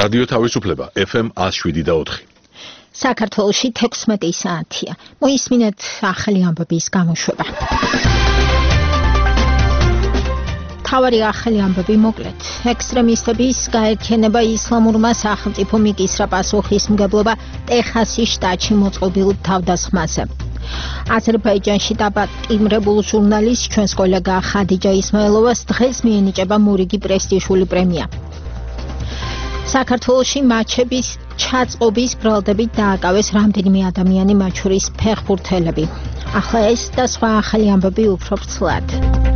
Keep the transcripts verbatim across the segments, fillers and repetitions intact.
რადიო თავისუფლება F M one oh seven და four. საქართველოში თექვსმეტი საათია. მოისმინეთ ახალი ამბების გამოშვება. თავარი ახალი ამბები მოკლედ. ექსტრემისტების გაერთიანება ისლამურმა სახელმწიფო მიკისრა პასუხისმგებლობა ტეხასის შტატში მოწყობილ თავდასხმაზე. აზერბაიჯანში დაპატიმრებულ ჟურნალისტ ჩვენს კოლეგა ხადიჯა ისმაილოვას დღეს მიენიჭება მურიგი პრესტიჟული პრემია. საქართველოში მაჩების ჩაწყობის ბრალდებით დააკავეს რამდენიმე ადამიანი, მათ შორის ფეხბურთელები. ახლა ეს და სხვა ახალი ამბები უფრო ვრცლად.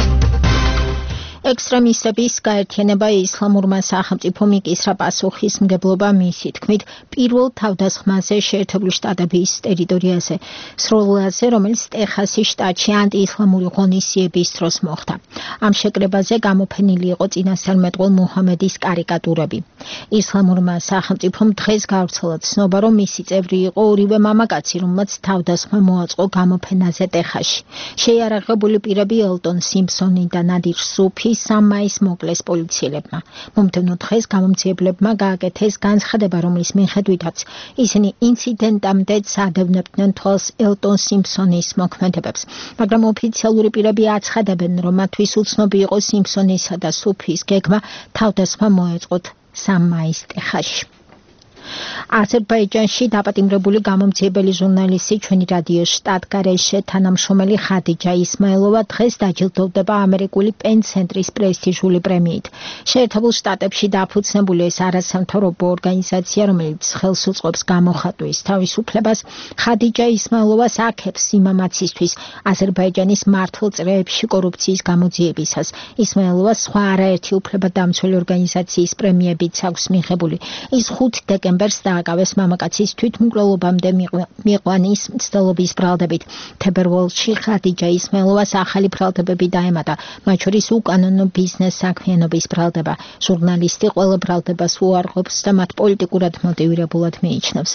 ექსტრემისტების გაერთიანება ისლამურმა სახელმწიფო მიკისრა პასუხისმგებლობა მისი თქმით პირველ თავდასხმაზე შეერთებული შტატების ტერიტორიაზე, სროლაზე, რომელიც ტეხასის შტატში ანტიისლამური ღონისძიების დროს მოხდა. ამ შეკრებაზე გამოფენილი იყო წინასწარმეტყველ მუჰამედის კარიკატურები. ისლამურმა სახელმწიფომ დღეს გავრცელა ცნობა, რომ მისი წევრი იყო ორივე მამაკაცი, რომელმაც თავდასხმა მოაწყო გამოფენაზე ტეხასში. შეიარაღებული პირები ელტონ სიმპსონი და ნადირ სუფი სამ მაისს მოკლეს პოლიციელებმა. მომდევნო დღეს გამომძიებლებმა გააკეთეს განცხადება, რომლის მიხედვითაც ისინი ინციდენტამდე წადევნებდნენ თვალს ელტონ სიმპსონის მოქმედებებს, მაგრამ ოფიციალური პირები აცხადებენ, რომ მათთვის უცნობი იყო სიმპსონისა და სუფის გეგმა თავდასხმა მოეწყოთ სამ მაისს ტეხასში. აზერბაიჯანში დაპატიმრებული გამომძიებელი ჟურნალისტი ჩვენი რადიოს შტატგარეშე თანამშრომელი ხადიჯა ისმაილოვა დღეს დაჯილდოვდება ამერიკული პენ ცენტრის პრესტიჟული პრემიით. შეერთებულ შტატებში დაფუძნებული ეს არასამთავრობო ორგანიზაცია, რომელიც ხელს უწყობს გამოხატვის თავისუფლებას, ხადიჯა ისმაილოვას აქებს სიმამაცისთვის აზერბაიჯანის მართლ წრეებში კორუფციის გამოძიებისას. ისმაილოვას სხვა არაერთი უფლებადამცველი ორგანიზაციის პრემიებიც აქვს მიღებული. ის ხუთი დეკემბერს დააკავეს მამაკაცის თვითმკვლელობამდე მიყვანის მცდელობის ბრალდებით. თებერვალში ხადიჯა ისმაილოვას ახალი ბრალდებები დაემატა, მათ შორის უკანონო ბიზნეს საქმიანობის ბრალდება. ჟურნალისტი ყველა ბრალდებას უარყოფს და მათ პოლიტიკურად მოტივირებულად მიიჩნევს.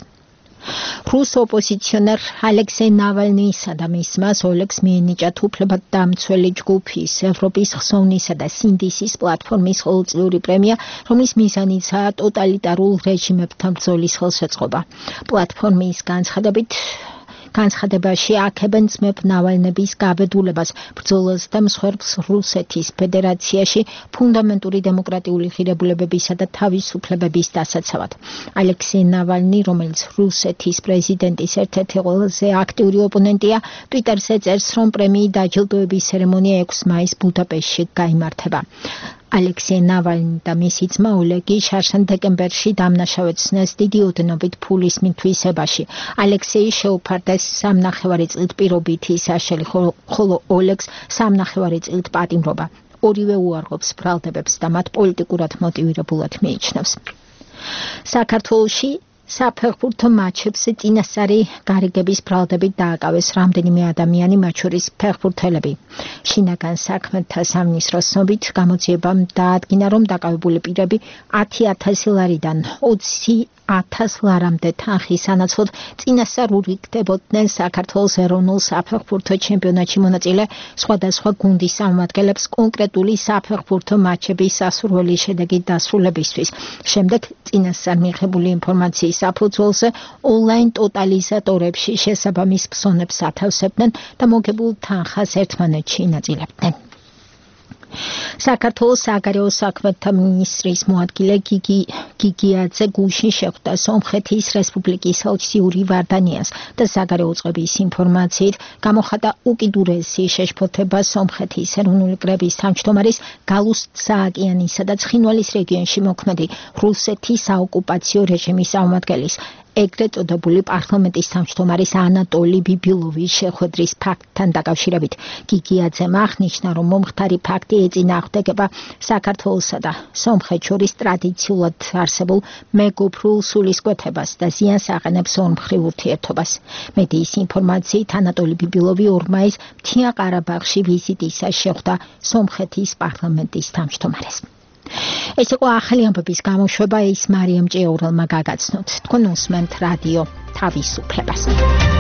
რუს ოპოზიციონერ ალექსეი ნავალნიისა და მის ძმას ოლეგს მიენიჭათ უფლებადამცველი ჯგუფის ევროპის ხსოვნისა და სინდისის პლატფორმის ყოველწლიური პრემია, რომლის მიზანიცაა ტოტალიტარულ რეჟიმებთან ბრძოლის ხელშეწყობა. პლატფორმის განცხადებით განცხადებაში აქებენ ძმებ ნავალნების გაბედულებას, ბრძოლას და მსხვერპლს რუსეთის ფედერაციაში ფუნდამენტური დემოკრატიული ღირებულებებისა და თავისუფლებების დასაცავად. ალექსეი ნავალნი, რომელიც რუსეთის პრეზიდენტის ერთ-ერთი ყველაზე აქტიური ოპონენტია, ტვიტერზე წერს, რომ პრემიით დაჯილდოების ცერემონია ექვსი მაისს ბუდაპეშტში გაიმართება. ალექსეი ნავალნი და მისი ძმა ოლეგი შარშან დეკემბერში დამნაშავեցნეს დიდი ოდენობით ფულის მითვისებაში. ალექსეი შეუფარდეს სამნახევარი წლით პირობითი საშელი, ხოლო ოლეგს სამნახევარი წლით პატიმრობა. ორივე უარყოფს ბრალდებებს და მათ პოლიტიკურად მოტივირებულად მიიჩნევს. საქართველოში საფეხბურთო მაჩებს წინასწარი გარიგების ბრალდებით დააკავეს რამდენიმე ადამიანი, მათ შორის ფეხბურთელები. შინაგან საქმეთა სამინისტროს ცნობით გამოძიებამ დაადგინა, რომ დაკავებული პირები ათი ათასი ლარიდან ოცი ათას ლარამდე თანხის სანაცვლოდ წინასწარ ურიგდებოდნენ საქართველოს ეროვნულ საფეხბურთო ჩემპიონატში მონაწილე სხვადასხვა გუნდის წარმომადგენლებს კონკრეტული საფეხბურთო მაჩების სასურველი შედეგის დასრულებისთვის. შემდეგ წინასწარ მიღებული ინფორმაციის საფუძველზე ონლაინ ტოტალიზატორებში შესაბამის ფსონებს ათავსებდნენ და მოგებულ თანხას ერთმანეთში ინაწილებდნენ. საქართველოს საგარეო საქმეთა მინისტრის მოადგილე გიგი გიგიაძე გუშინ შეხვდა სომხეთის რესპუბლიკის ელჩი ვარდანიას და საგარეო წყების ინფორმაციით გამოხატა უკიდურესი შეშფოთება სომხეთის ეროვნული კრების თავმჯდომარის გალუს სააკიანისა და ცხინვალის რეგიონში მოქმედი რუსეთის საოკუპაციო რეჟიმის წარმომადგენლის ეგრეთ წოდებული პარლამენტის თავმჯდომარის ანატოლი ბიბილოვის შეხვედრის ფაქტთან დაკავშირებით. გიგიაძემ აღნიშნა, რომ მომხდარი ფაქტი ეწინააღმდეგება საქართველოსა და სომხეთს შორის ტრადიციულად არსებულ მეგობრულ სულისკვეთებას და ზიანს აყენებს ორმხრივ ურთიერთობას. მედიის ინფორმაციით ანატოლი ბიბილოვი ორ მაისს მთიან ყარაბაღში ვიზიტისას შეხვდა სომხეთის პარლამენტის თავმჯდომარეს. ეს იყო ახალი ამბების გამოშვება, ის მარიამ ჭიაურელმა გაგაცნოთ. თქვენ უსმენთ რადიო თავისუფლებას.